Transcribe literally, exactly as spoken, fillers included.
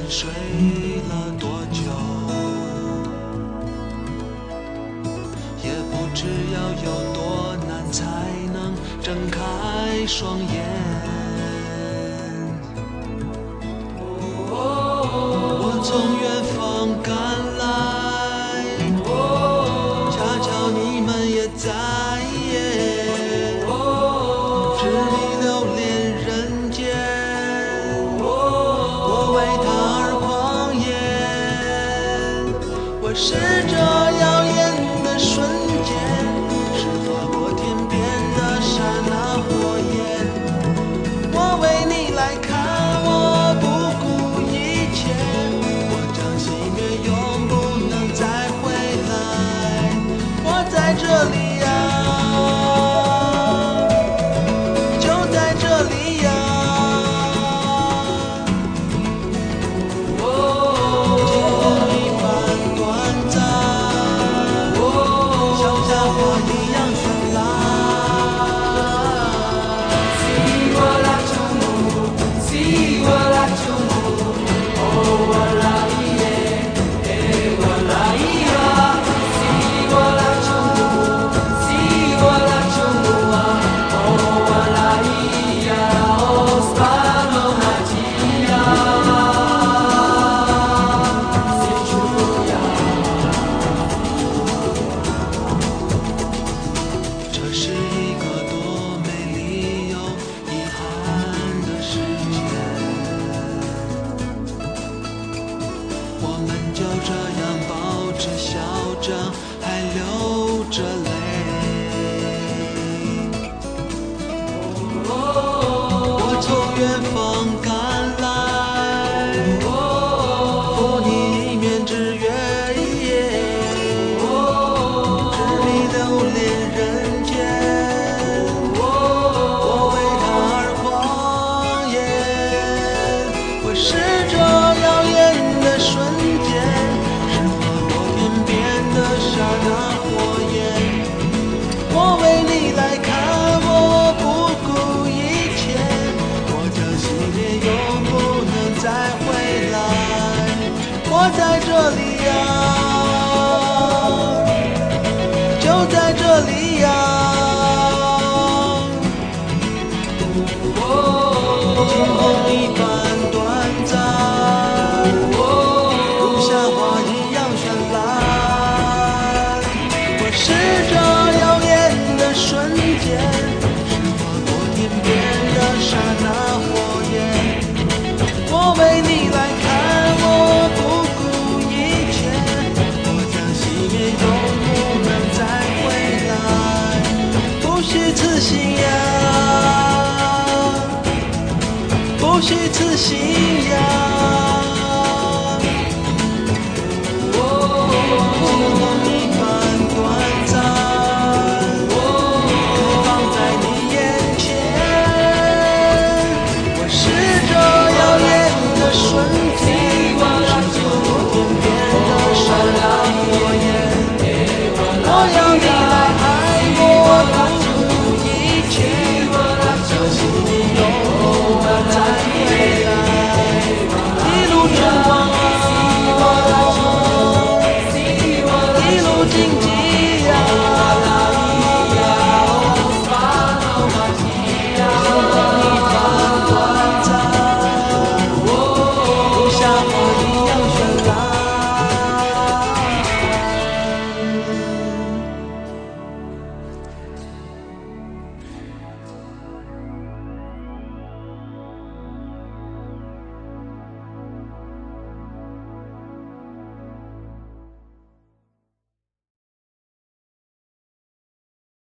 睡了多久，也不知要有多难才能睁开双眼。我从远方赶来，恰巧你们也在，执迷留恋人间，我为他而狂野。我是这耀眼的瞬间，是划过天边的刹那火焰。我为你来看，我不顾一切，我将熄灭，永不能再回来。我在这里呀，就在这里呀。天空一般短暂，像夏花一样绚烂。See what I do, see what I do, oh what I yeah, eh what I yeah. See what I do, see what I do, oh what I yeah, oh spano natia, sejuya. 这是一个多美丽又遗憾的世界，我们就这样保持笑着，还流着泪。我从远方赶来，赴你一面之约，执迷留恋人间，我为他而狂野。我是这耀眼的瞬间，是划过天边的刹那火焰。我为你来看，我不顾一切，我将熄灭，永不能再回来。我在这里呀，就在这里呀。天空一般短暂，如夏花一样绚烂。我是这耀眼的瞬间，是划过天边的刹那火焰。我为你来看，我不顾一切，我将熄灭，永不能再回来。不虚此行呀，不虚此行呀。天空一般短暂，开放在你眼前。我是这耀眼的瞬间，是划过天边的刹那火焰。我要你来爱我，不顾一切，将心里永